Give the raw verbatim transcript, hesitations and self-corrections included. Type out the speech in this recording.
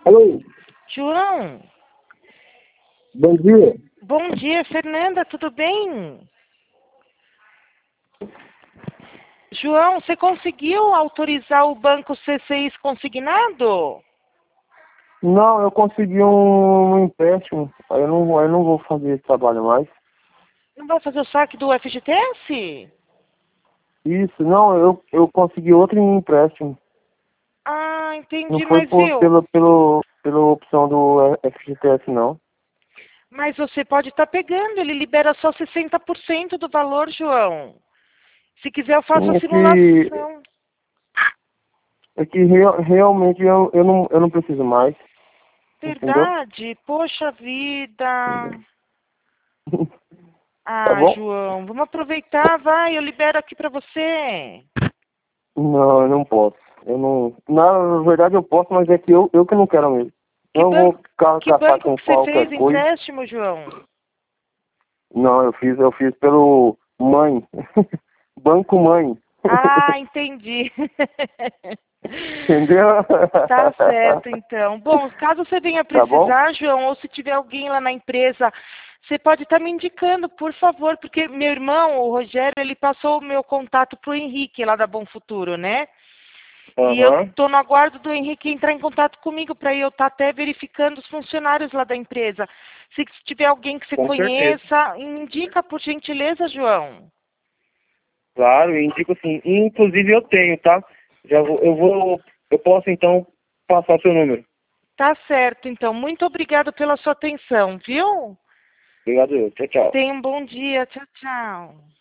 Alô, João, bom dia. bom dia, Fernanda, tudo bem? João, você conseguiu autorizar o banco C C I consignado? Não, eu consegui um, um empréstimo, aí eu não, aí eu não vou fazer esse trabalho mais. Não vai fazer o saque do F G T S? Isso, não, eu, eu consegui outro empréstimo. Ah, Não entendi, foi mas por, viu? pelo, pelo, pela opção do F G T S, não. Mas você pode estar pegando, ele libera só sessenta por cento do valor, João. Se quiser, eu faço Sim, a é que, simulação. é que real, realmente eu, eu, não, eu não preciso mais, entendeu? Verdade? Poxa vida. Tá Ah, bom? João, vamos aproveitar, vai, eu libero aqui pra você. Não, eu não posso. Eu não. Na verdade eu posso, mas é que eu, eu que não quero mesmo. Que Não eu vou banco, ca- que caçar banco com que você qualquer fez coisa. empréstimo, João? Não, eu fiz, eu fiz pelo mãe. Banco mãe. Ah, entendi. Entendeu? Tá certo, então. Bom, caso você venha Tá bom? precisar, João, ou se tiver alguém lá na empresa, você pode estar me indicando, por favor, porque meu irmão, o Rogério, ele passou o meu contato pro Henrique, lá da Bom Futuro, né? E eu Aham, estou no aguardo do Henrique entrar em contato comigo para eu estar até verificando os funcionários lá da empresa. Se tiver alguém que você com certeza. conheça, me indica, por gentileza, João. Claro, eu indico sim. Inclusive eu tenho, tá? Já vou, eu vou, eu posso então passar o seu número. Tá certo, então. Muito obrigada pela sua atenção, viu? Obrigado, eu. Tchau, tchau. Tenha um bom dia. Tchau, tchau.